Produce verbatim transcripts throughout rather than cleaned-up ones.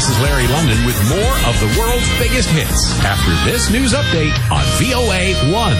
This is Larry London with more of the world's biggest hits after this news update on V O A one.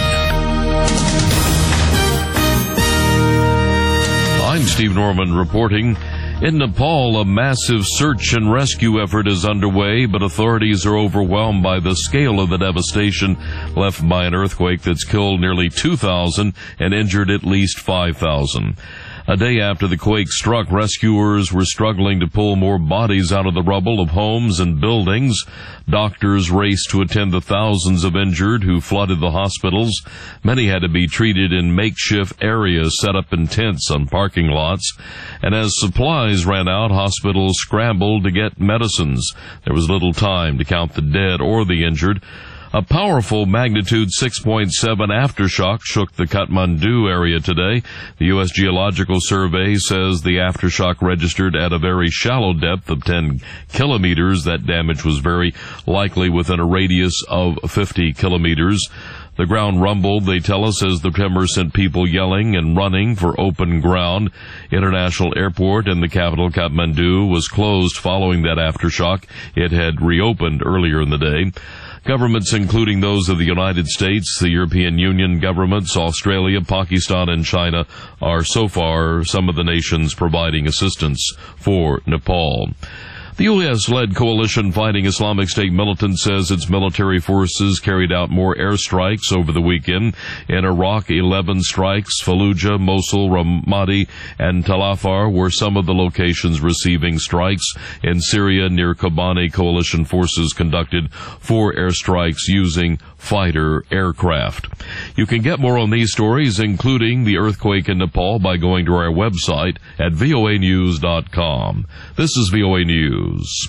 I'm Steve Norman reporting. In Nepal, a massive search and rescue effort is underway, but authorities are overwhelmed by the scale of the devastation left by an earthquake that's killed nearly two thousand and injured at least five thousand. A day after the quake struck, rescuers were struggling to pull more bodies out of the rubble of homes and buildings. Doctors raced to attend the thousands of injured who flooded the hospitals. Many had to be treated in makeshift areas set up in tents on parking lots. And as supplies ran out, hospitals scrambled to get medicines. There was little time to count the dead or the injured. A powerful magnitude six point seven aftershock shook the Kathmandu area today. The U S Geological Survey says the aftershock registered at a very shallow depth of ten kilometers. That damage was very likely within a radius of fifty kilometers. The ground rumbled, they tell us, as the tremor sent people yelling and running for open ground. International Airport in the capital, Kathmandu, was closed following that aftershock. It had reopened earlier in the day. Governments, including those of the United States, the European Union governments, Australia, Pakistan, and China, are so far some of the nations providing assistance for Nepal. The U S-led coalition fighting Islamic State militants says its military forces carried out more airstrikes over the weekend. In Iraq, eleven strikes. Fallujah, Mosul, Ramadi, and Tal Afar were some of the locations receiving strikes. In Syria, near Kobani, coalition forces conducted four airstrikes using fighter aircraft. You can get more on these stories, including the earthquake in Nepal, by going to our website at V O A news dot com. This is V O A News.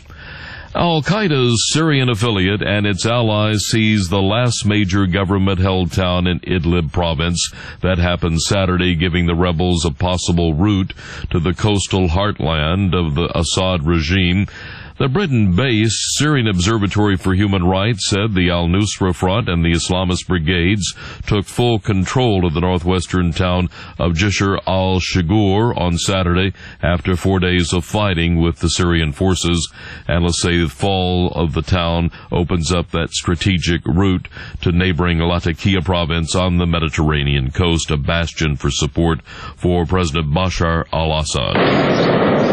Al-Qaeda's Syrian affiliate and its allies seized the last major government-held town in Idlib province. That happened Saturday, giving the rebels a possible route to the coastal heartland of the Assad regime. The Britain-based Syrian Observatory for Human Rights said the al-Nusra Front and the Islamist brigades took full control of the northwestern town of Jisr al-Shugur on Saturday after four days of fighting with the Syrian forces. Analysts say the fall of the town opens up that strategic route to neighboring Latakia province on the Mediterranean coast, a bastion for support for President Bashar al-Assad.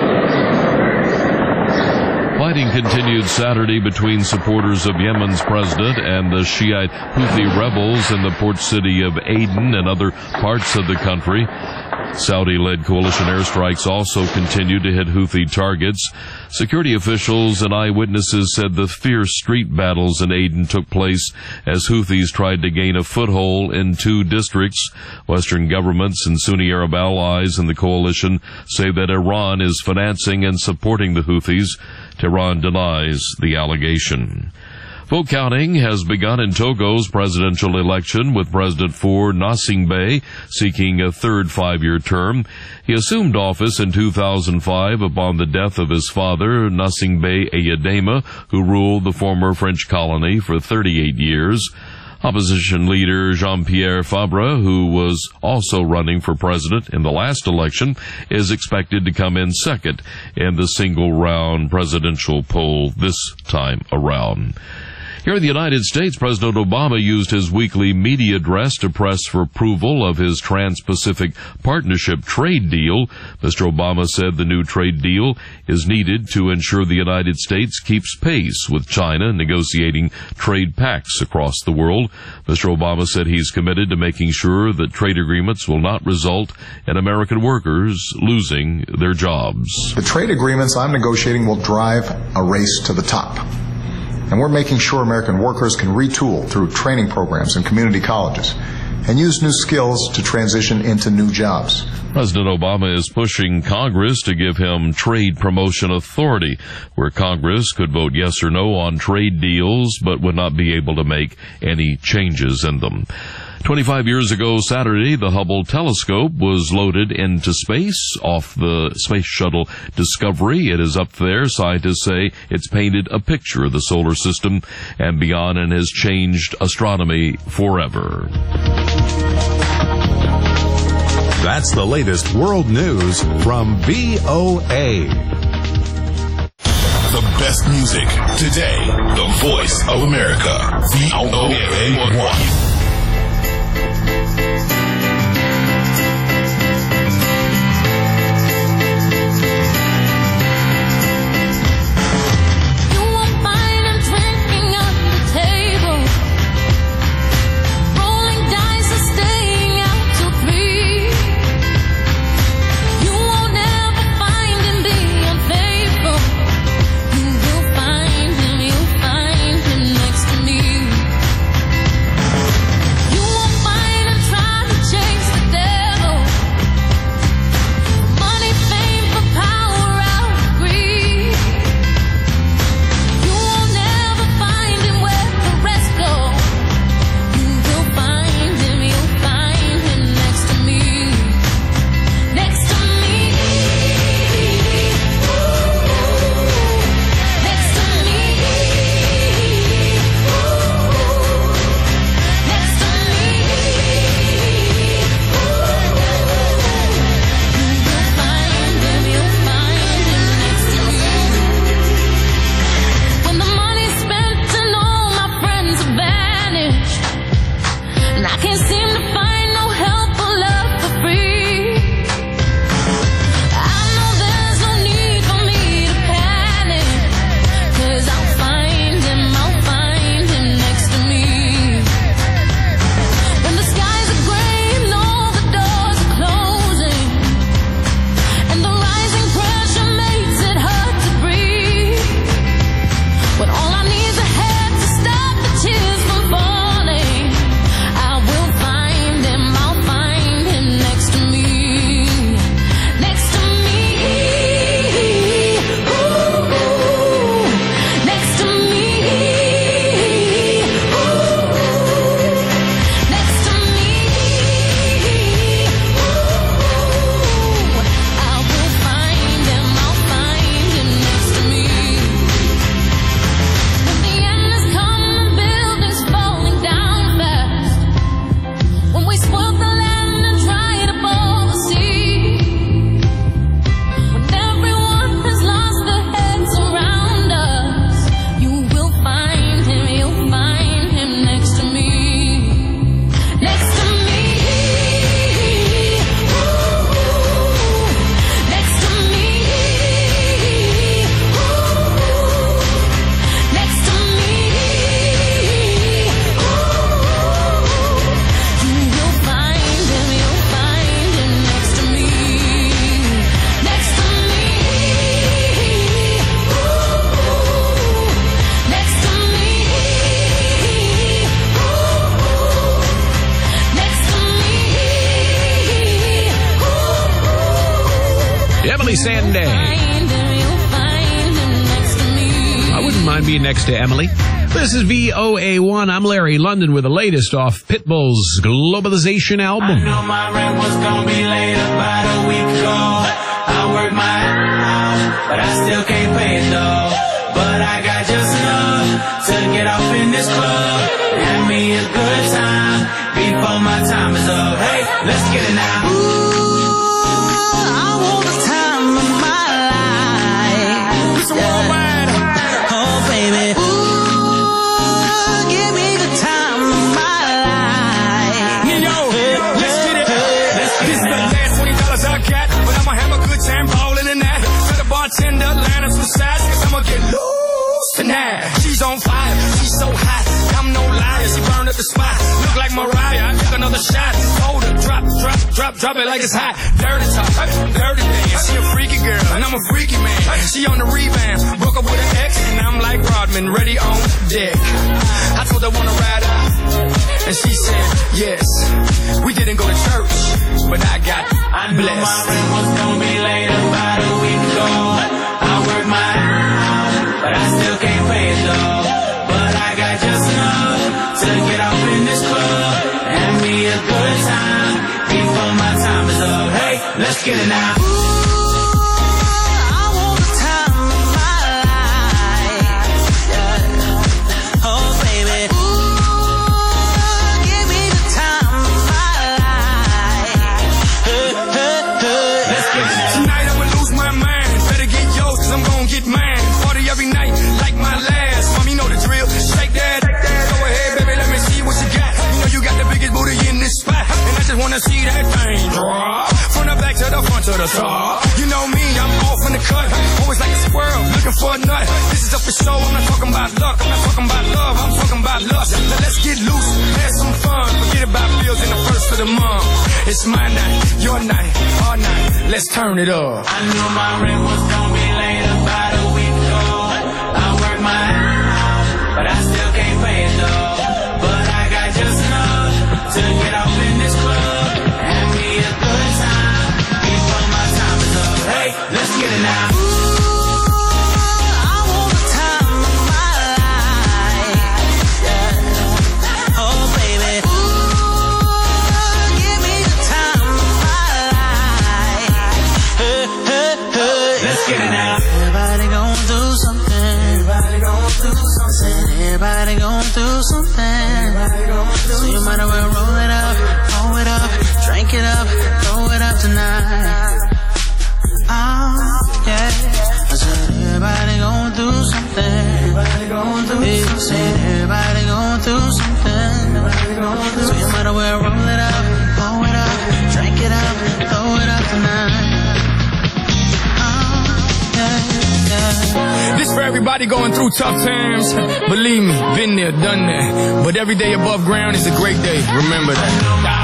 Fighting continued Saturday between supporters of Yemen's president and the Shiite Houthi rebels in the port city of Aden and other parts of the country. Saudi-led coalition airstrikes also continued to hit Houthi targets. Security officials and eyewitnesses said the fierce street battles in Aden took place as Houthis tried to gain a foothold in two districts. Western governments and Sunni Arab allies in the coalition say that Iran is financing and supporting the Houthis. Tehran denies the allegation. Vote counting has begun in Togo's presidential election, with President Faure Gnassingbé seeking a third five-year term. He assumed office in two thousand five upon the death of his father, Gnassingbé Eyadema, who ruled the former French colony for thirty-eight years. Opposition leader Jean-Pierre Fabre, who was also running for president in the last election, is expected to come in second in the single-round presidential poll this time around. Here in the United States, President Obama used his weekly media address to press for approval of his Trans-Pacific Partnership trade deal. Mister Obama said the new trade deal is needed to ensure the United States keeps pace with China negotiating trade pacts across the world. Mister Obama said he's committed to making sure that trade agreements will not result in American workers losing their jobs. The trade agreements I'm negotiating will drive a race to the top. And we're making sure American workers can retool through training programs in community colleges and use new skills to transition into new jobs. President Obama is pushing Congress to give him trade promotion authority, where Congress could vote yes or no on trade deals but would not be able to make any changes in them. twenty-five years ago Saturday, the Hubble telescope was loaded into space off the Space Shuttle Discovery. It is up there. Scientists say it's painted a picture of the solar system and beyond and has changed astronomy forever. That's the latest world news from V O A. The best best music. Today, the voice of America. V O A one. Sunday. I wouldn't mind being next to Emily. This is V O A one. I'm Larry London with the latest off Pitbull's Globalization album. I know my rent was gonna be late about a week ago. I worked my ass off, but I still can't pay it though. But I got just enough to get off in this club. Have me a good time before my time is up. Hey, let's get it now. Ooh. Bartender, line up some sides, cause I'ma get loose tonight. She's on fire, she's so hot, I'm no liar, she burned up the spot. Look like Mariah, I took another shot. Hold her, drop, drop, drop, drop it like it's hot. Dirty talk, dirty dance, she a freaky girl, and I'm a freaky man. She on the rebound, broke up with an ex, and I'm like Rodman, ready on deck. I told her wanna ride out, and she said yes. We didn't go to church, but I got I knew blessed. My rent was gonna be late about a week ago. I worked my ass off, but I still can't pay it though. But I got just enough to get off in this club. Have me a good time before my time is up. Hey, let's get it now. with a talk. You know me, I'm off in the cut. Always like a squirrel, looking for a nut. This is up for show, I'm not talking about luck. I'm not talking about love, I'm talking about lust. Now let's get loose, have some fun. Forget about bills in the first of the month. It's my night, your night, our night. Let's turn it up. I knew my rent was gonna be late about a week ago. I worked my ass off, but I still can't pay it though. But I got just enough to get off in this club. Have me a good time before my time is up. Hey, let's get it now. Everybody gon' do something. So you might as well roll it up, roll it up, drink it up, throw it up tonight. Oh, yeah. I said everybody gon' do something. Everybody gon' do something. I said everybody gon' do something. So you might as well roll it up, roll it up, drink it up, throw it up tonight. This for everybody going through tough times. Believe me, been there, done that. But every day above ground is a great day. Remember that.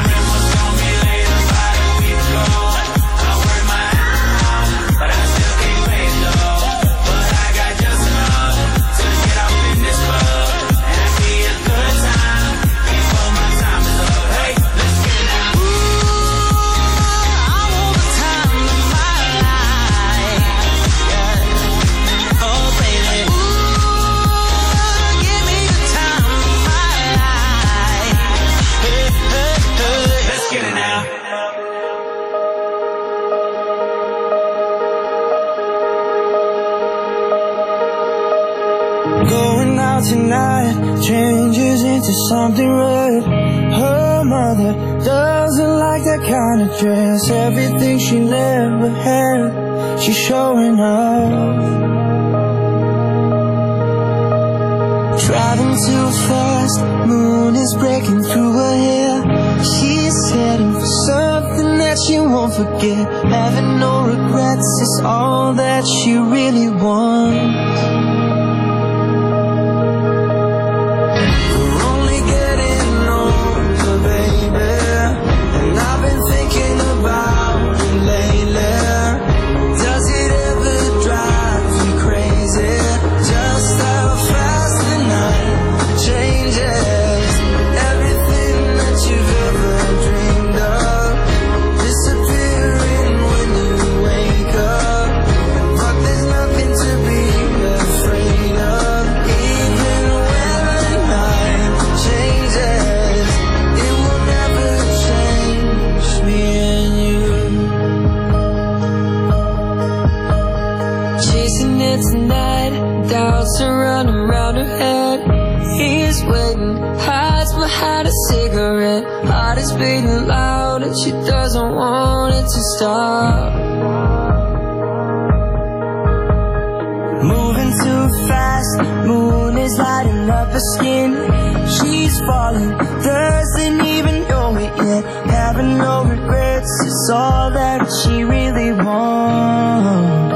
Going out tonight changes into something red. Her mother doesn't like that kind of dress. Everything she never had, she's showing off. Driving too fast, moon is breaking through her hair. She's heading for something that she won't forget. Having no regrets is all that she really wants. Doubts are running around her head. He's waiting, hides behind a cigarette. Heart is beating loud and she doesn't want it to stop. Moving too fast, moon is lighting up her skin. She's falling, doesn't even know it yet. Having no regrets is all that she really wants.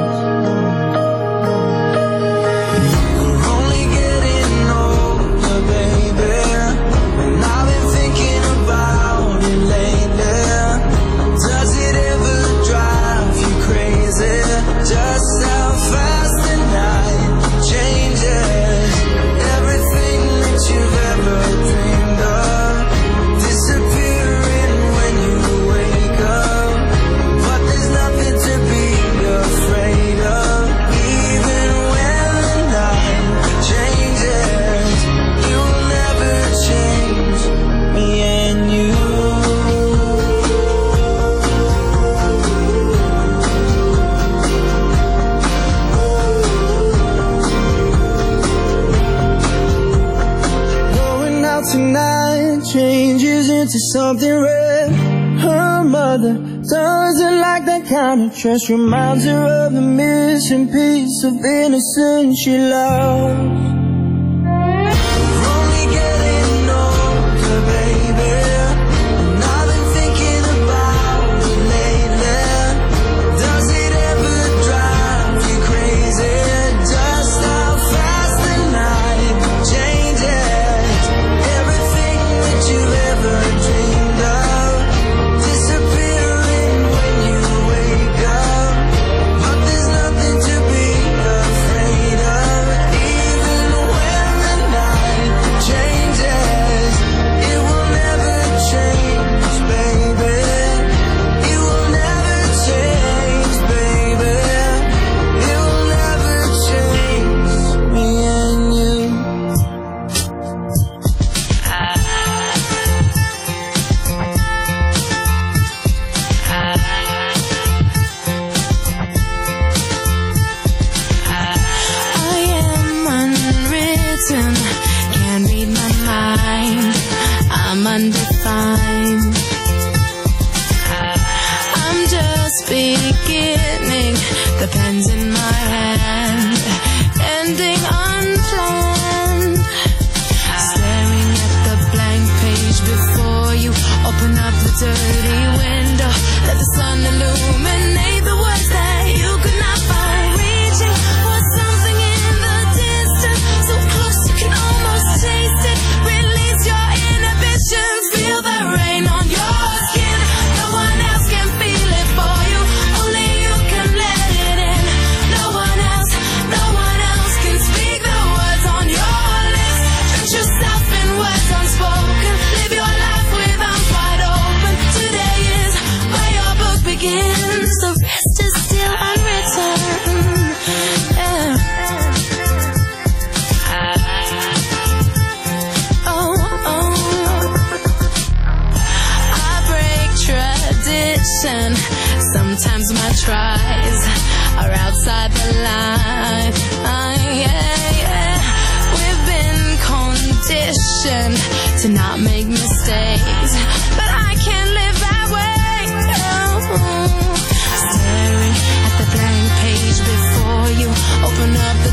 Just how fast the night changes. Everything that you've ever dreamed of disappearing when you wake up. But there's nothing to be afraid of. Even when the night changes, you will never change me and you. Tonight changes into something red. Her mother doesn't like that kind of dress. Reminds her of the missing piece of innocence she lost.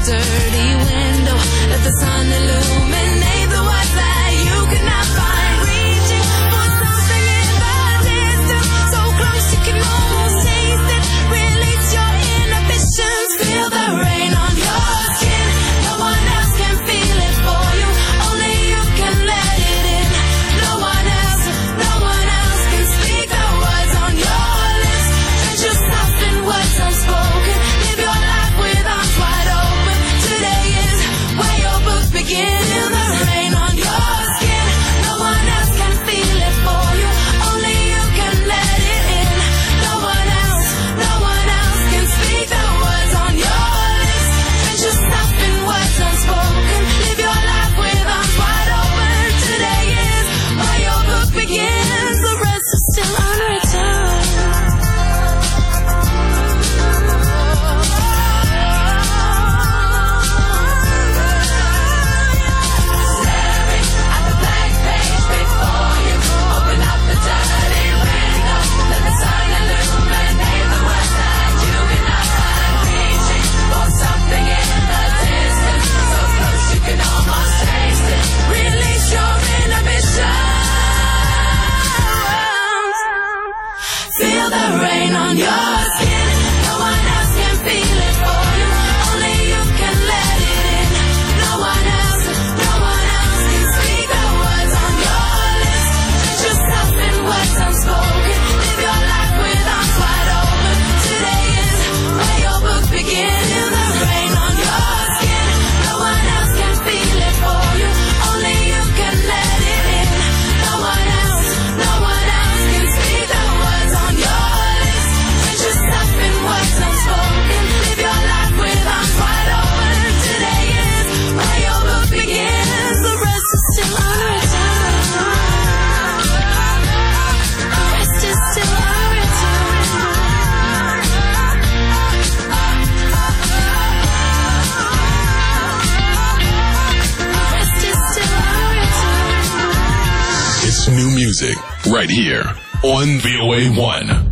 dirty window. Let the sun illuminate the words that you could not find. Reaching for something in the distance, so close you can almost taste it. Release your inhibitions, feel the rain on your skin. No one else can feel it for you, only you can let it in. No one else, no one else can speak the words on your lips. Drench yourself in words unspoken, live your life with arms wide open. Today is where your book begins. Feel the rain on your skin. No one else can feel it for you, only you can let it in. No one else, no one else can speak the words on your lips. Drench yourself in words unspoken, live your life with arms wide open. Today is where your book begins. The rest is still unwritten. Release your inhibitions. Feel the rain on your skin. No one else can feel it for you, only you can let it in. No one else, no one else can speak the words on your lips. Drench yourself in words unspoken, live your life with arms wide open. Today is where your book begins. Feel the rain on your skin. No one else can feel it for you, only you can let it in. No one else, no one else can speak the words on your lips. Drench yourself in words unspoken, live your life with arms wide open. Today is where your book begins. The rest is still unwritten. The rest is still unwritten. The rest is still unwritten. It's new music right here on V O A one.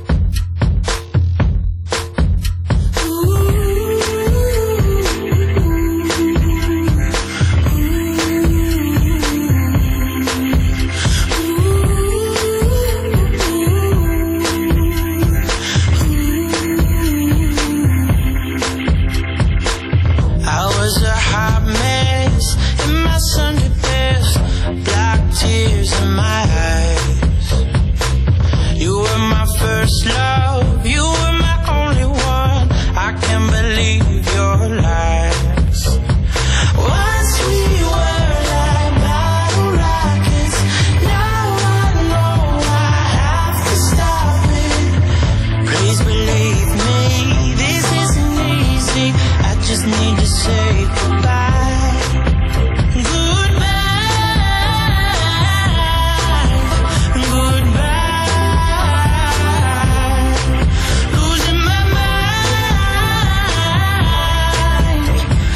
I was a hot mess in my Sunday best, black tears in my eyes. You were my first love, you were my only one. I can't believe your lies. Once we were like battle rockets, now I know I have to stop it. Please believe me, this isn't easy. I just need to say goodbye. Goodbye. Goodbye. Losing my mind.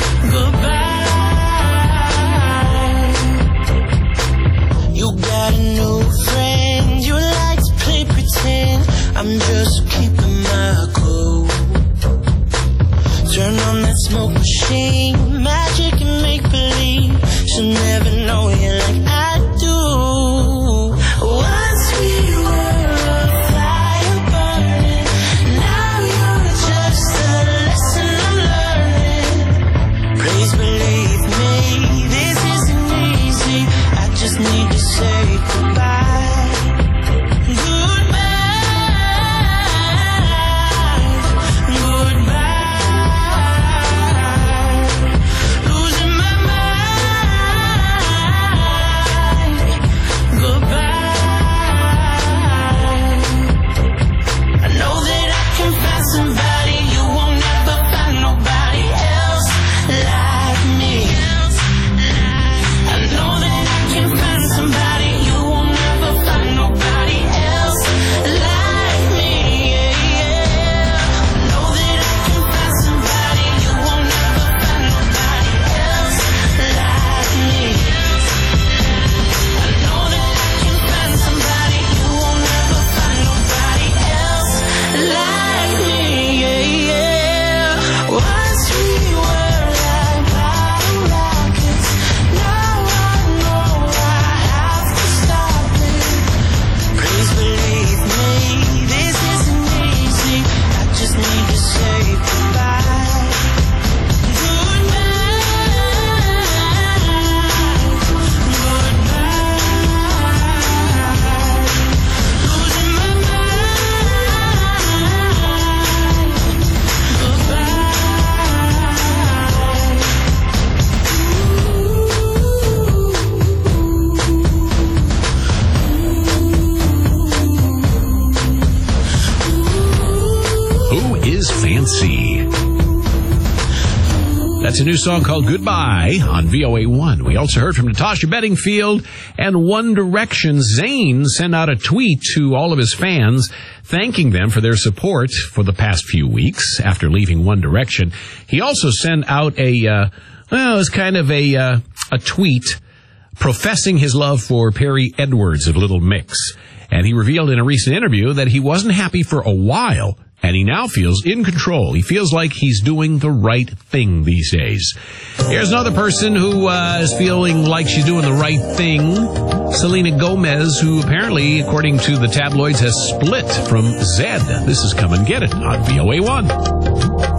Goodbye. You got a new friend, you like to play pretend. I'm just keeping my cool. Turn on that smoke machine, magic and make believe. She'll never know you like I do. Once we were a fire burning, now you're just a lesson I'm learning. Please believe me, this isn't easy. I just need to say goodbye. Goodbye. Goodbye. Losing my mind. That's a new song called Goodbye on V O A one. We also heard from Natasha Bedingfield and One Direction. Zayn sent out a tweet to all of his fans thanking them for their support for the past few weeks after leaving One Direction. He also sent out a, uh, well, it was kind of a, uh, a tweet professing his love for Perry Edwards of Little Mix. And he revealed in a recent interview that he wasn't happy for a while, and he now feels in control. He feels like he's doing the right thing these days. Here's another person who uh, is feeling like she's doing the right thing. Selena Gomez, who apparently, according to the tabloids, has split from Zed. This is Come and Get It on V O A one.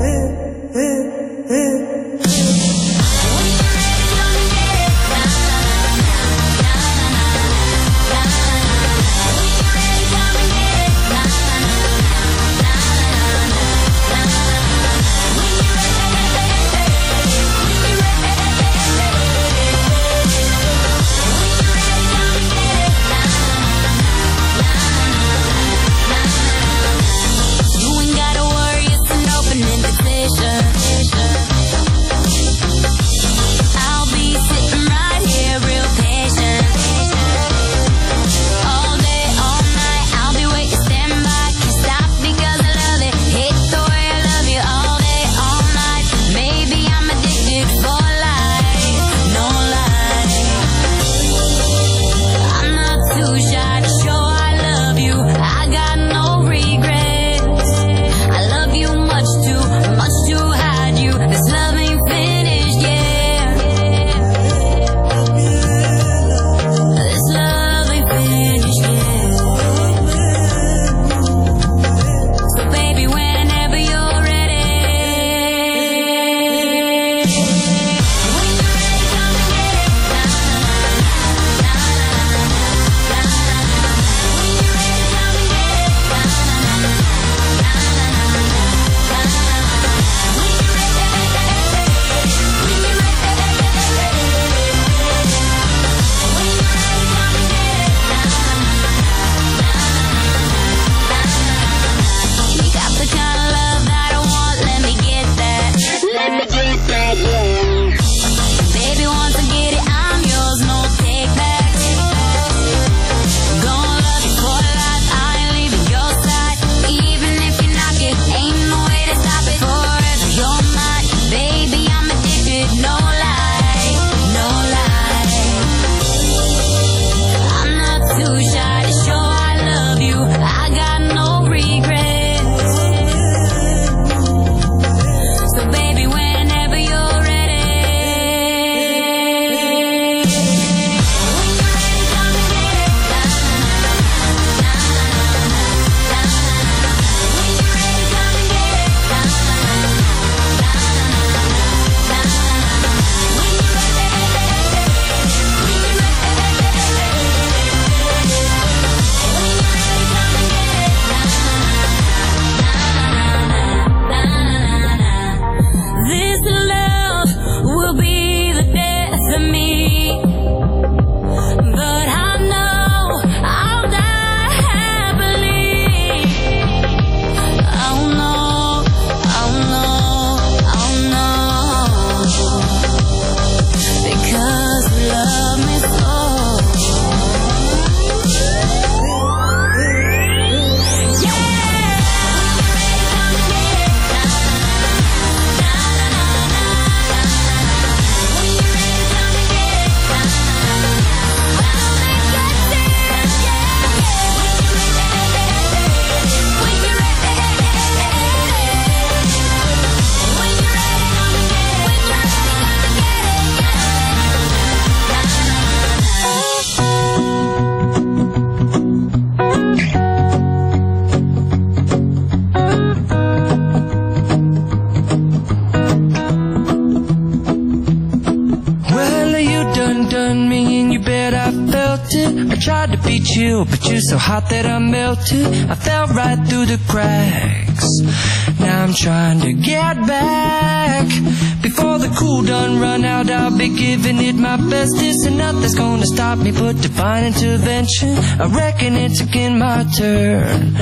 Tried to beat you, but you're so hot that I melted. I fell right through the cracks. Now I'm trying to get back. Before the cool done run out, I'll be giving it my best. This and nothing's gonna stop me but divine intervention. I reckon it's again my turn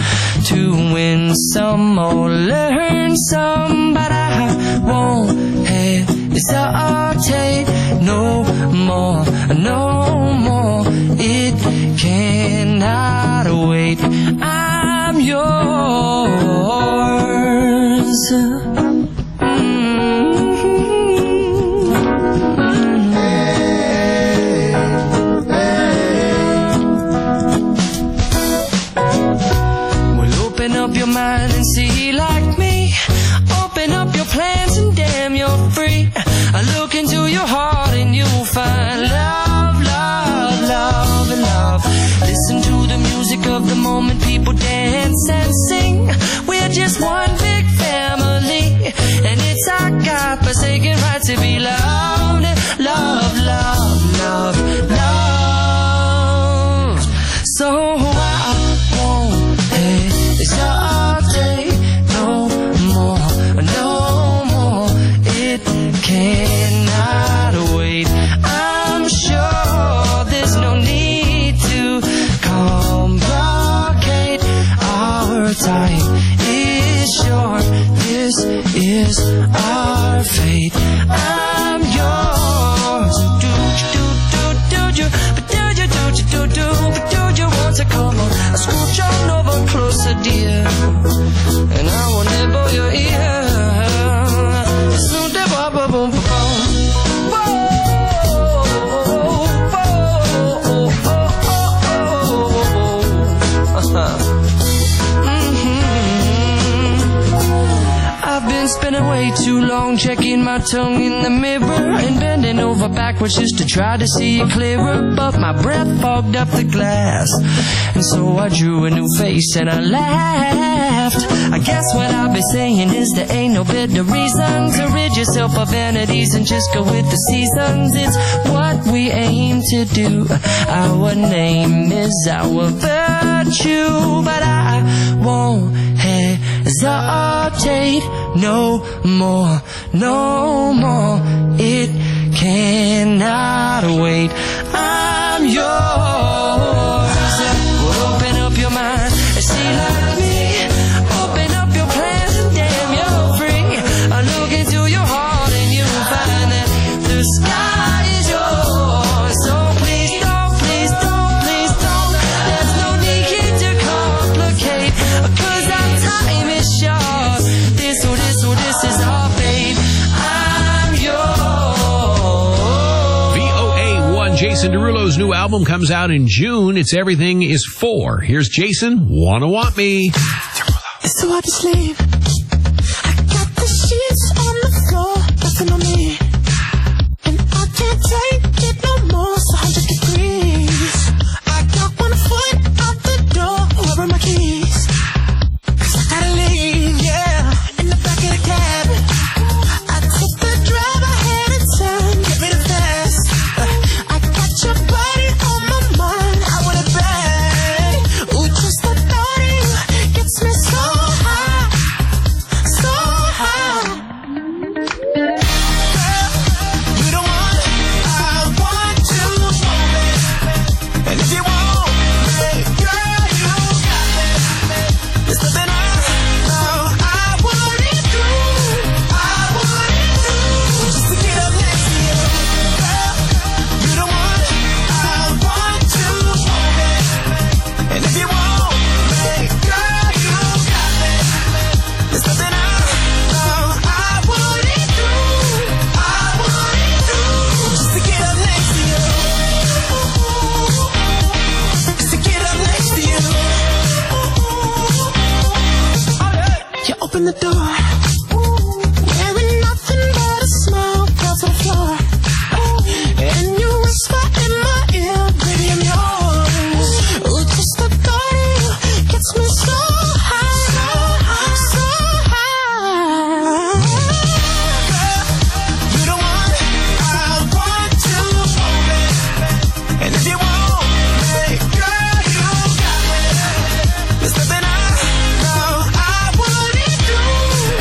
to win some or learn some, but I won't hesitate. cannot wait. I'm yours. Well, open up your mind and see like me. Open up your plans and damn, you're free. I look into your heart and you'll find love, love, love, and love. Listen to the music of the moment, people dance and sing. We're just one big family, and it's our God-forsaken right to be loved. Love, love, love, love. So I won't hesitate no more, no more. It cannot wait. I'm sure there's no need to complicate. Our time is short. This is our fate. I'm yours. Do do do do do, but do you do you do do, but do you want to come on? I scooch on over closer, dear, and I will nibble your ear. Soon the boom boom boom boom. I've been spending way too long checking my tongue in the mirror and bending over backwards just to try to see it clearer, but my breath fogged up the glass, and so I drew a new face and I laughed. I guess what I'll be saying is there ain't no better reason to rid yourself of vanities and just go with the seasons. It's what we aim to do. Our name is our virtue, but I won't hesitate no more, no more. It cannot wait. I'm yours. Well, open up your mind and see like me. Open up your plans and damn, you're free. I look into your heart and you'll find that the sky is yours. So please don't, please don't, please don't. There's no need to complicate, 'cause our time is short. This or this or this is our fate. I'm yours. V O A one, Jason Derulo's new album comes out in June. It's Everything is Four. Here's Jason, Wanna Want Me. It's too hard to sleep. I got the sheets on the floor, nothing on me, and I can't take it no more. It's one hundred degrees. I got one foot out the door. Where are my keys? 'Cause I gotta leave, yeah, in the back of the cab. I took the drive ahead of time. Get me the fast. I got your body on my mind. I want it bad. Ooh, just the thought of you gets me so high, so high. Girl, you don't want it, I want to want it. And if you want me, girl, you got it. There's nothing I know I wouldn't do, I wouldn't do, just to get up next to you. Girl, you don't want it, I want to want it. And if you want me, girl, you got it. There's nothing I know I wouldn't do, I wouldn't do, just to get up next to you. Just to get up next to you. You open the door, wearing nothing but a smile, across the floor, and you whisper in my ear, baby, I'm yours. Ooh, just the thought of you gets me so high, so high, so high. Girl, you don't want it, I want to want it. And if you want me, girl, you got it. There's nothing I know I wouldn't do,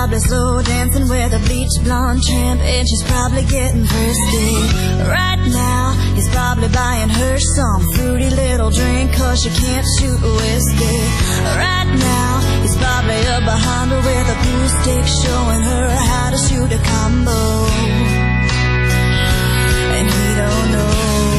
probably slow dancing with a bleach blonde tramp, and she's probably getting thirsty. Right now, he's probably buying her some fruity little drink, cause she can't shoot whiskey. Right now, he's probably up behind her with a glue stick, showing her how to shoot a combo. And he don't know.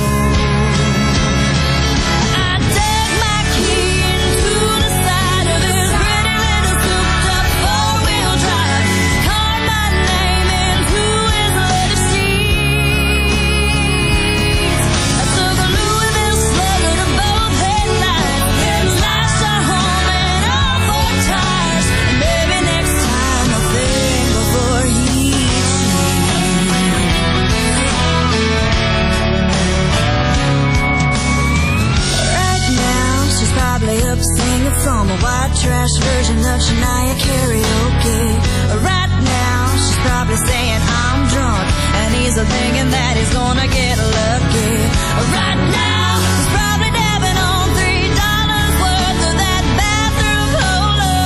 From a white trash version of Shania karaoke. Right now, she's probably saying I'm drunk, and he's thinking that he's gonna get lucky. Right now, he's probably dabbing on three dollars worth of that bathroom polo.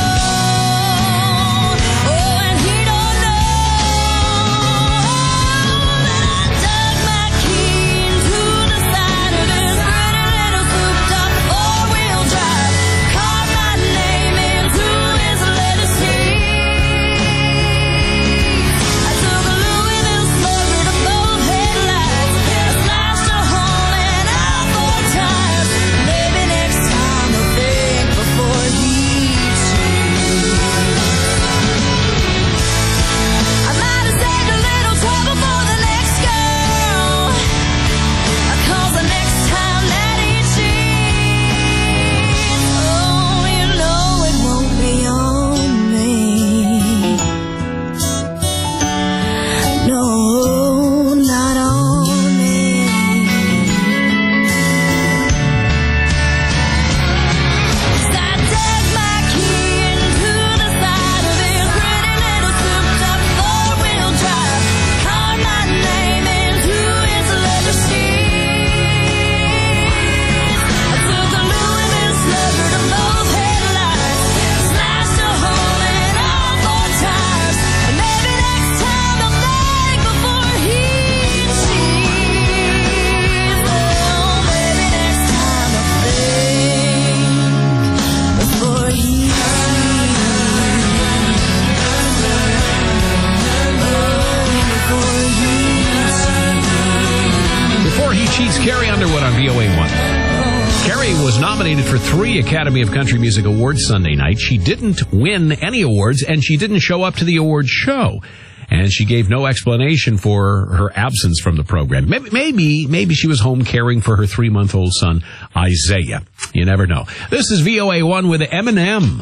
Oh, and he don't know that I dug my key into the side of his pretty little souped-up four-wheel drive. Carrie Underwood on V O A one. Carrie was nominated for three Academy of Country Music Awards Sunday night. She didn't win any awards, and she didn't show up to the awards show. And she gave no explanation for her absence from the program. Maybe, maybe, maybe she was home caring for her three-month-old son, Isaiah. You never know. This is V O A one with Eminem.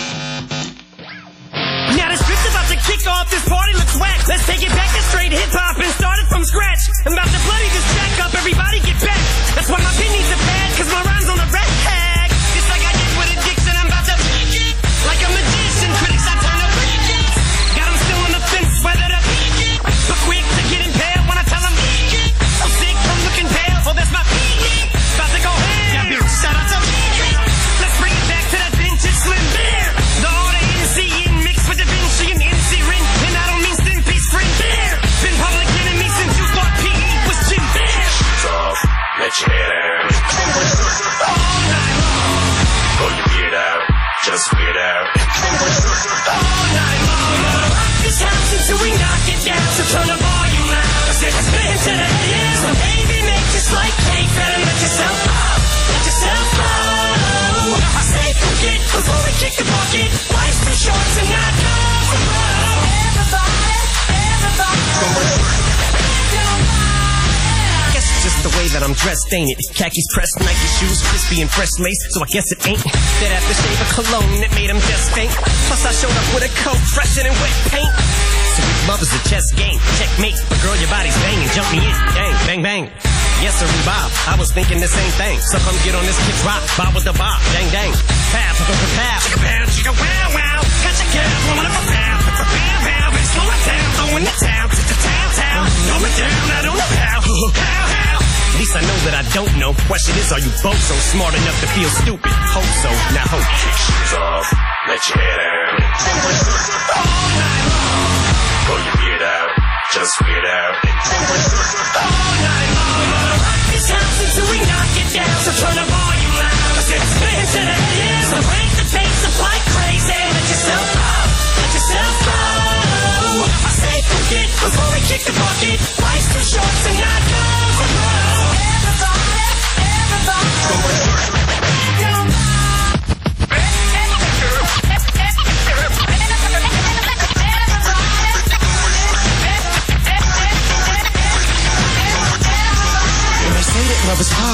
Now the script's about to kick off. This party looks whack. Let's take it back to straight hip-hop and start it from scratch. I'm about to bloody this track up. Everybody get back. That's why my pen needs a pad, cause my rhyme's on the red tag. Just like I did with addiction, I'm about to like a magician. Critics, I turn up. Got them still on the fence, whether the but quick to get impaled when I tell them so sick from looking pale. Oh, that's my about to go ham. Shout out to let's bring it back to that vintage slim beer. The order N C in mixed with Da Vinci and M C Rin. And I don't mean thin piece friend beer. Been public enemy since you thought P E was Jim Beer. Off, let your head out. All night long. Pull your beard out, just weird out. All night long. Rock this house until we knock it down. So turn the volume loud. Say it's been to the ears. So baby, make this like cake. Better let yourself out. Let yourself go. I say forget before we kick the bucket. Life's too short to not go. Everybody, everybody. Guess it's just the way that I'm dressed, ain't it? Khakis pressed, Nike shoes, crispy and fresh lace. So I guess it ain't that aftershave of cologne that made him just faint. Plus I showed up with a coat fresher than wet paint. So if love is a chess game, checkmate. But girl, your body's banging, jump me in, bang, bang, bang. Yes, sir, Bob. I was thinking the same thing. So come get on this kid's rock, bob with the bob, dang, dang. Pow, pow, pow, pow, chicka, pow, chicka, wow, wow. Got your girl blowing up a pow, pow, pow, pow. Bitch, slow it down, throwing the town, to the town, town. Throw it down, I don't know how, how, how. At least I know that I don't know. Question is, are you both so smart enough to feel stupid? Hope so, now hope. Kick shoes off, let your head out. All night long.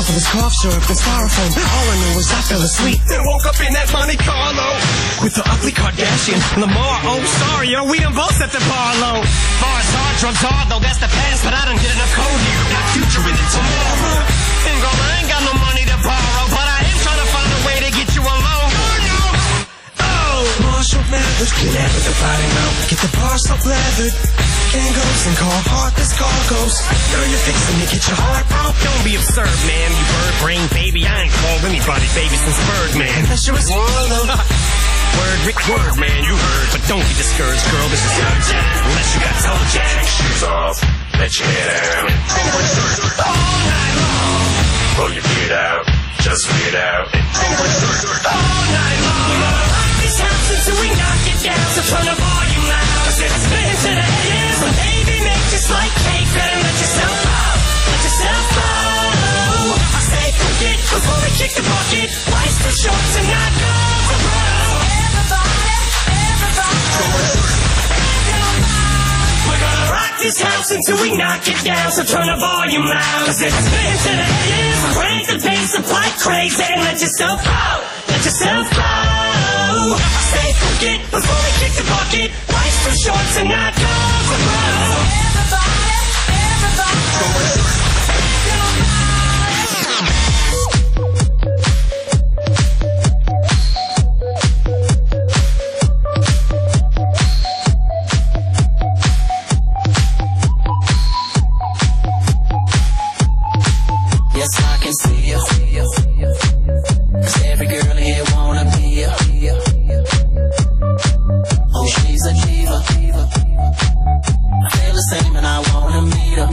for this cough syrup and styrofoam. All I knew was I fell asleep. Then woke up in that Monte Carlo with the ugly Kardashian, Lamar. Oh, sorry, yo, we done both set the bar low. Bars hard, drugs hard, though that's the past, but I done get enough cold here. Got future in it tomorrow. And girl, I ain't got no money to borrow, but I am trying to find a way to get you alone. Marshall Mathers, get at with the body now. Get the bar so leathered. Kangos and call heartless cargoes. Girl, you're fixing to get your heart broke. Don't be absurd, man. You bird brain baby. I ain't called anybody baby since Birdman. Unless you're a swallow. Word, Rick, word, man, you heard. But don't be discouraged, girl. This is your jam. Unless you got toe jack. Shoes off. Let your head out. All night long. Pull your feet out. Just feet out. All night long. Until we knock it down, so turn the volume loud. Cause it's spin to the ears. When baby make just like cake, better let yourself out. Let yourself go. I say forget before we kick the bucket. Life's for shorts and not guns. Everybody, everybody. We're gonna rock this house until we knock it down. So turn the volume loud. Cause it's spin to the ears. Crank the bass up like crazy and let yourself go. Let yourself go. I say forget before we kick the bucket. Life's for shorts and not guns. Everybody, everybody. Yes, I can see you. 'Cause every girl here wanna be you. Oh, she's a diva. I feel the same and I wanna meet her.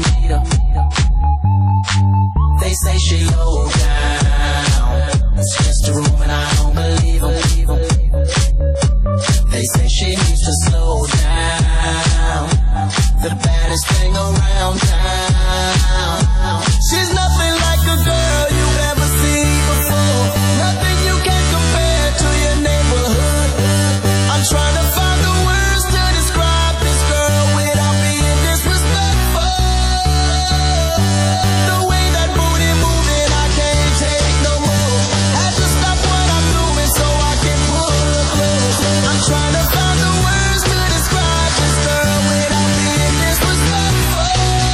They say she low down. It's just a room and I don't believe them. They say she needs to slow down. The baddest thing around town. She's nothing like a girl you've ever seen before. Nothing you can compare to your neighborhood. I'm trying to find the words to describe this girl without being disrespectful. The way that booty moving, I can't take no more. Had to stop what I'm doing so I can pull her close. I'm trying to find the words to describe this girl without being disrespectful.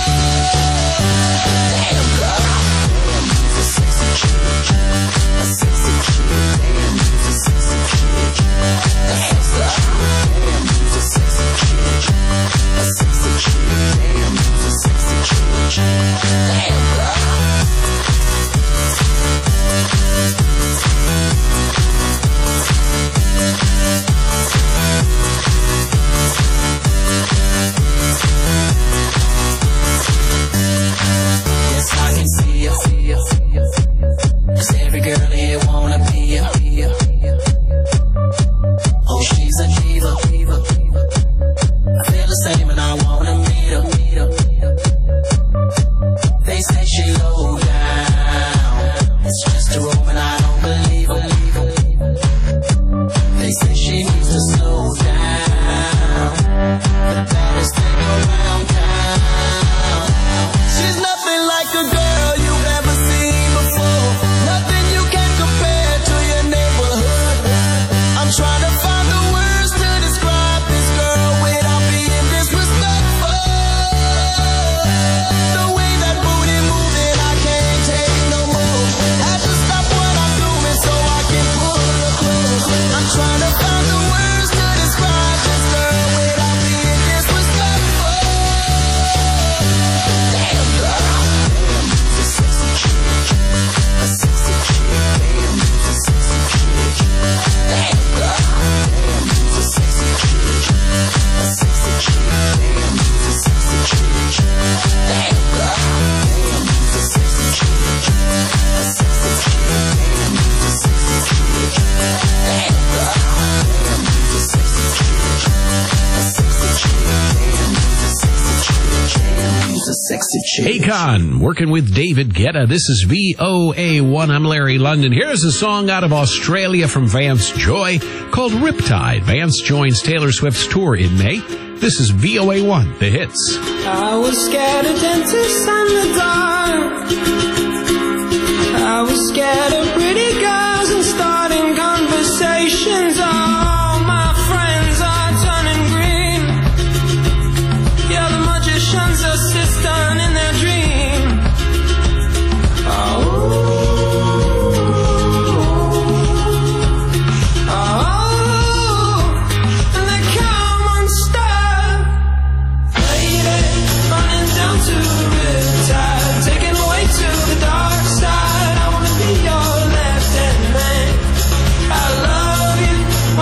Damn girl, damn, you's a sexy chick, a sexy chick. Damn, you's a sexy chick, damn girl, damn, you's a sexy chick, a sexy chick. Damn, you's a sexy chick, damn girl. Yes, I can see you. 'Cause every girl here wanna be you. Oh, she's a diva. I feel the same and I wanna meet her. They say she low down. It's just a room and I don't believe them. They say she needs to slow down. The baddest thing around town. She's nothing like a girl you've ever seen before. Nothing you can compare to your neighborhood. I'm trying to find the words to describe this girl without being disrespectful. The way that booty moving, I can't take no more. Had to stop what I'm doing so I can pull her close. I'm trying to find the words to describe this girl without being disrespectful. Damn girl, damn, you's a sexy chick, a sexy chick. Damn, you's a sexy chick, damn girl, damn, you's a sexy chick, a sexy chick. Damn, you's a sexy chick, damn girl, damn, you's a sexy chick, a sexy chick. Damn, you's a sexy chick, damn girl, damn, you's a sexy chick, a sexy chick. Damn, you's a sexy chick, damn, you's a sexy chick. Akon, working with David Guetta. This is V O A one. I'm Larry London. Here's a song out of Australia from Vance Joy called Riptide. Vance joins Taylor Swift's tour in May. This is V O A one, the hits. I was scared of dentists and the dark. I was scared of pretty girls and starting conversations. All my friends are turning green. Yeah, the magician's assistant in their dream. Oh, oh, and they come unstuck. Lady, running down to the riptide, taken away to the dark side. I wanna be your left hand man. I love you,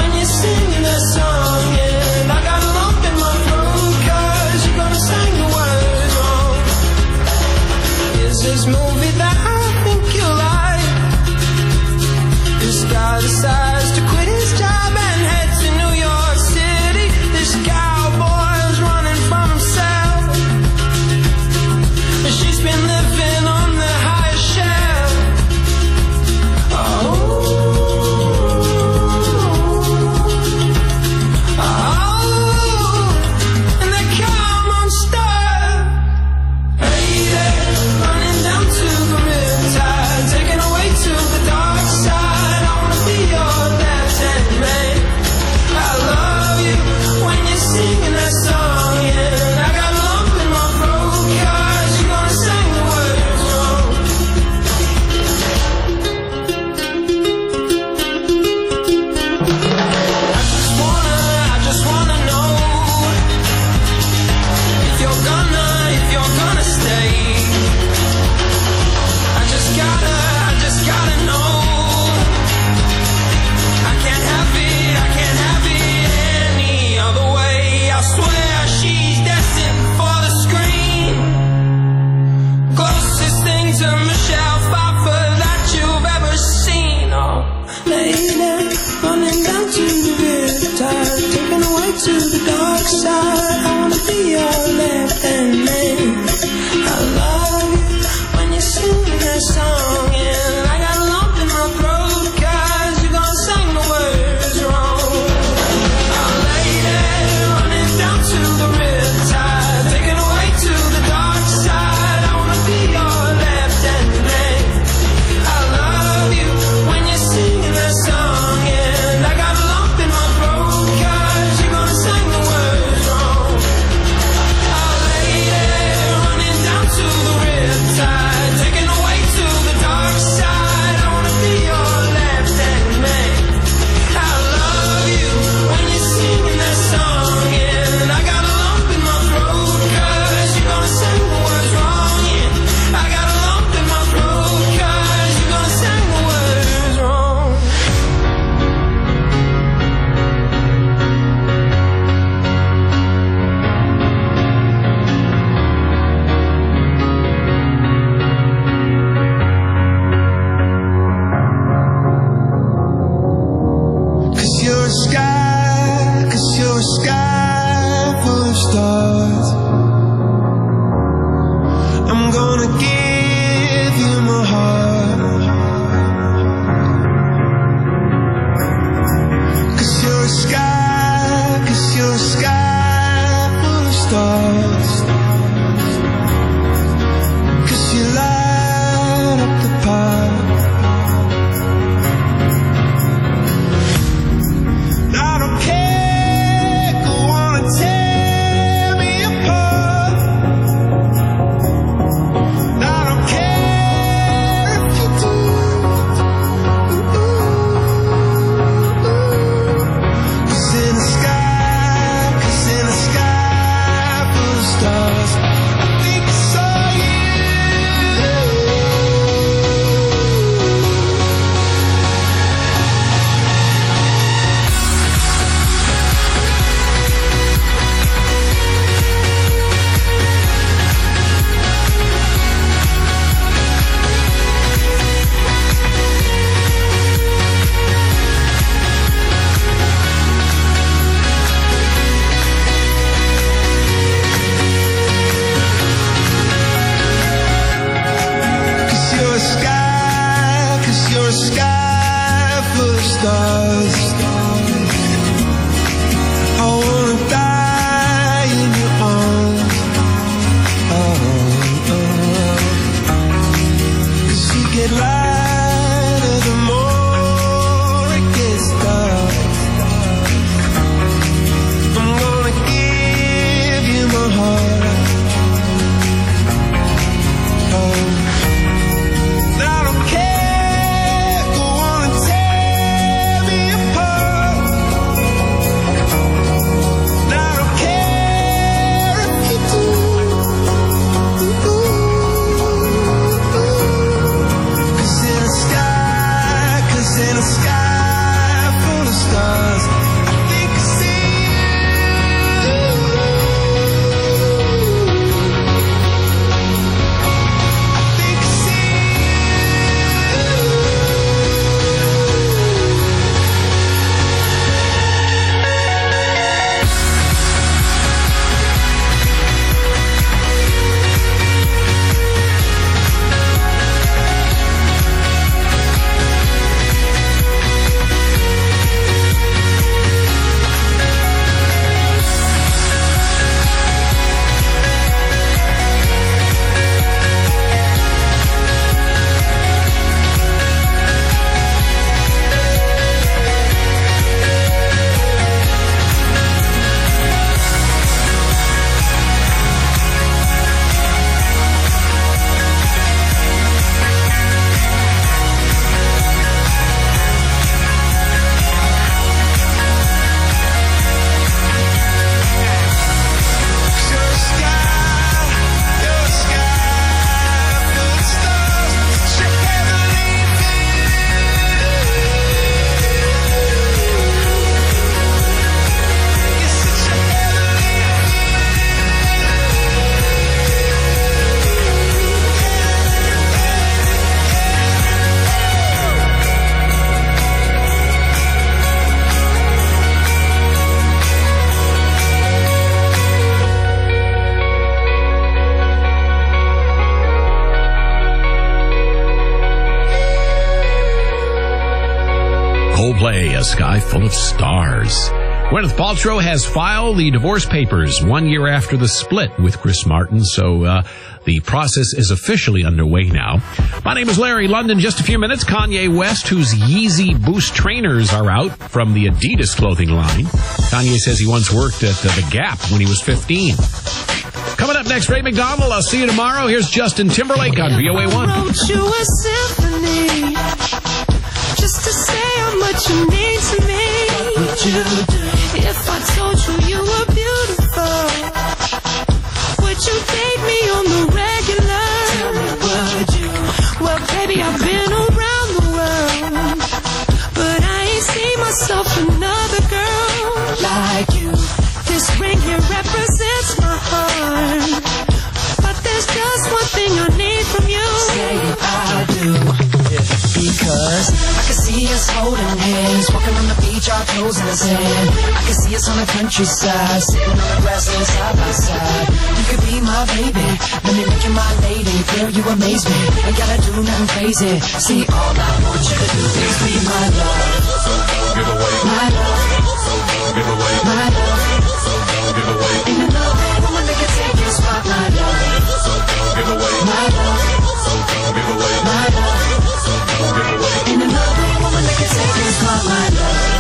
a sky full of stars. Gwyneth Paltrow has filed the divorce papers one year after the split with Chris Martin, so uh, the process is officially underway now. My name is Larry London. Just a few minutes. Kanye West, whose Yeezy Boost trainers are out from the Adidas clothing line. Kanye says he once worked at uh, The Gap when he was fifteen. Coming up next, Ray McDonald. I'll see you tomorrow. Here's Justin Timberlake on V O A one. I wrote you a symphony just to say how much you mean to me. What would you do if I told you you were beautiful? Would you date me on the regular? Tell me, would you? Well, baby, I've been around the world, but I ain't seen myself another girl like you. This ring here represents my heart, but there's just one thing I need from you. Say I do. Because I can see us holding hands, walking on the beach, our toes in the sand. I can see us on the countryside, sitting on the grassland side by side. You could be my baby, let me make you my lady. Girl, you amaze me, ain't gotta do nothing crazy. See, all I want you to do is be my love. So don't give away my love. So don't give away my love. So don't give away. Ain't another woman that can take your spot, my love. So don't give away my love. So don't give away my love. Ain't another woman that can take this spot, my love.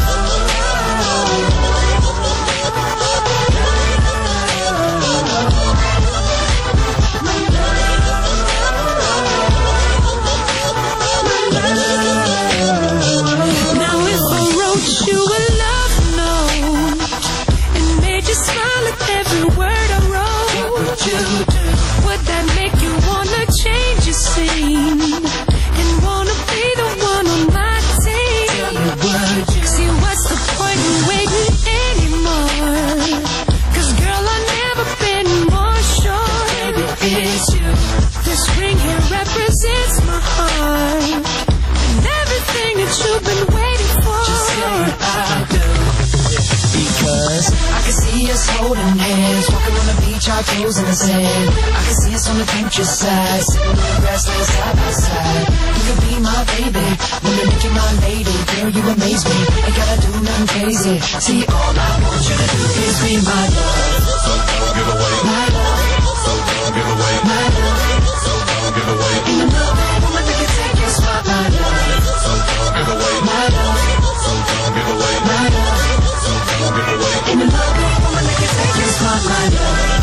Now if I wrote you a love note and made you smile at every word I wrote, what would you do? Would that make you wanna change your scene? See, what's the point in waiting anymore? Cause girl, I've never been more sure. Baby, it's you. This ring here represents my heart and everything that you've been waiting for. Just say I do. Because I can see us holding hands, walking on the beach, our toes in the sand. I can see us on the countryside, sitting on the grassland side by side. You could be my baby, let me make you my lady. Girl, you amaze me, ain't gotta do nothing crazy. See, all I want you to do is be my love. So don't give away my love. So don't give away my love. So don't give away. Ain't another woman that can take your spot, my love. So don't give away my love. So don't give away my love. So don't give away. Ain't another woman that can take your spot, my love.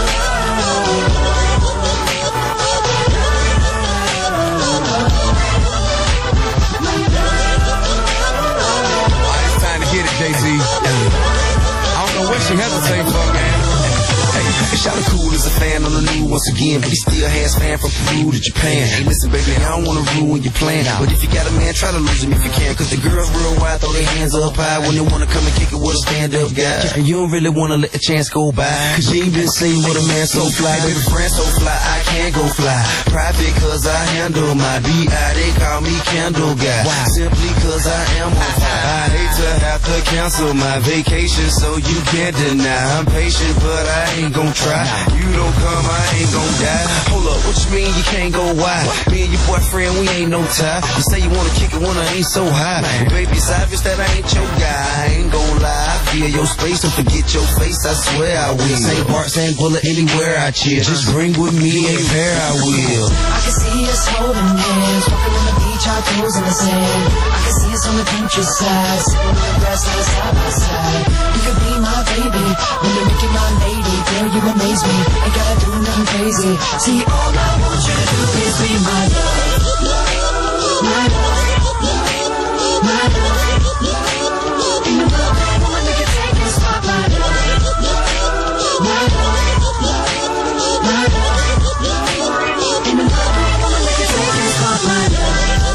Jay-Z. I don't know what she hesitating for, man. Hey, Shawty cool as a fan on the new once again, but he still has fan from Peru to Japan. Hey, listen, baby, I don't wanna ruin your plan, but if you got a man, try to lose him if you can. Cause the girls real wide, throw their hands up high when they wanna come and kick it with a stand-up guy. And you don't really wanna let the chance go by, cause you ain't been seen with a man so fly. Baby, friend so fly, I can't go fly. Private cause I handle my B I, they call me Candle Guy. Simply cause I am on fire. I hate to have to cancel my vacation, so you can't deny. I'm patient, but I ain't gon' try. You don't come, I ain't gon' die. Hold up, what you mean you can't go wide? Me and your boyfriend, we ain't no tie. You say you wanna kick it when I ain't so high. But baby, it's obvious that I ain't your guy. I ain't gon' lie. I feel your space and forget your face, I swear I will. Saint Bart, Saint Bullet, anywhere I chill. Just bring with me a pair, I will. I can see us holding hands, walking on the beach, our toes in the sand. I can see us on the countryside, sitting on the grassland side by side. You could be my baby, when you make you my lady. Girl, you amaze me, ain't gotta do nothing crazy. See, all I want you to do is be my love. My love. My love. Ain't another woman that can take your spot, my love. My love. My love. Ain't another woman that can take your spot, my love.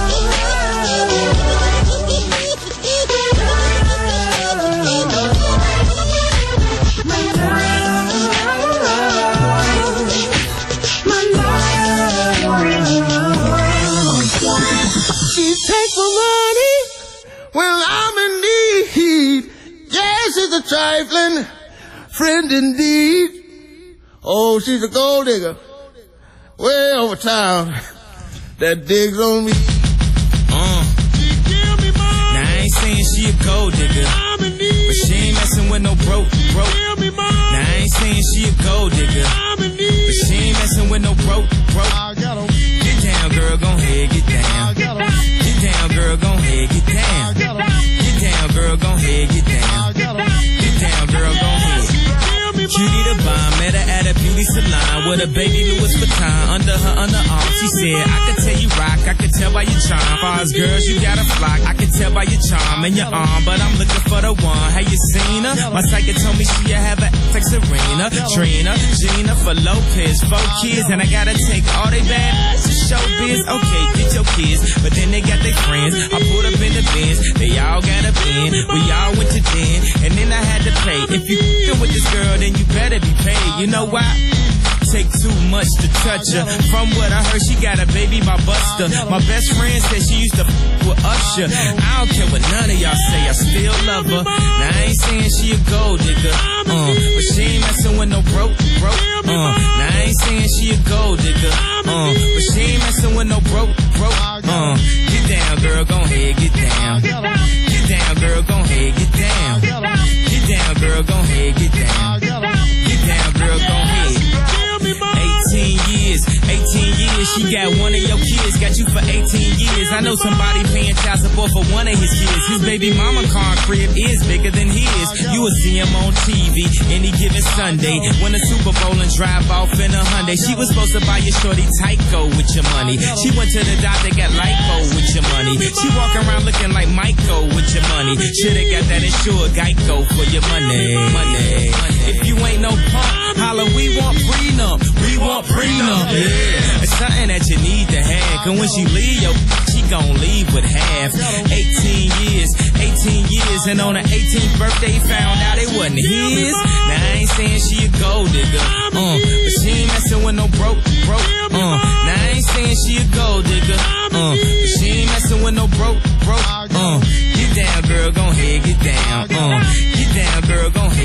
Trifling friend indeed. Oh, she's a gold digger way over town that digs on me. Uh. She give me money. Now I ain't saying she a gold digger, but she ain't messing with no broke, broke. Now I ain't saying she a gold digger, but she ain't messing with no broke, broke. Get down, girl, gon' head, get down. Get down, girl, gon' head, get down. Get down, girl, gon' head, get down. Get down, girl, gon' head. Cutie the bomb, met her at a beauty salon with a baby Louis Vuitton under her underarm. She said, I could tell you rock, I could tell by your charm. Far as girls, you got a flock. I could tell by your charm and your arm, but I'm looking for the one. Have you seen her? My psychic told me she'll have a like Serena, Trina, Gina for Lopez, four kids, and I gotta take all they bad to showbiz. Okay, get your kids, but then they got their friends. I pulled up in the Benz, they all got a bin. We all went to den, and then I had to pay. If you f***ing with this girl, then you better be paid. You know why? Take too much to touch her. From what I heard, she got a baby by Buster. My best friend said she used to f*** with Usher. I don't care what none of y'all say, I still love her. Now I ain't saying she a gold digger, uh, but she ain't messing with no broke, broke. Uh, now I ain't saying she a gold digger, uh, but she ain't messing with no broke, broke. Uh, get down, girl, gon' head, get down. Get down, girl, gon' head, get down. Get down, girl, gon' head, get down. Get down, girl, gon' head. eighteen years, eighteen years, she got one of your kids, got you for eighteen years. I know somebody paying child support for one of his kids. His baby mama car crib is bigger than his. You will see him on T V any given Sunday. Win a Super Bowl and drive off in a Hyundai. She was supposed to buy your shorty Tyco with your money. She went to the doctor, got lipo with your money. She walk around looking like Michael with your money. Shoulda got that insured Geico for your money. Money. If you ain't no punk, holla, we want prenup. We want prenup. Yeah. It's something that you need to have. Cause when she leave, yo, she gon' leave with half. eighteen years, eighteen years, and on her eighteenth birthday, found out it wasn't his. Now I ain't saying she a gold digger, uh, but she ain't messing with no broke, broke. Uh, now I ain't saying she a gold digger, uh, but she ain't messing with no broke,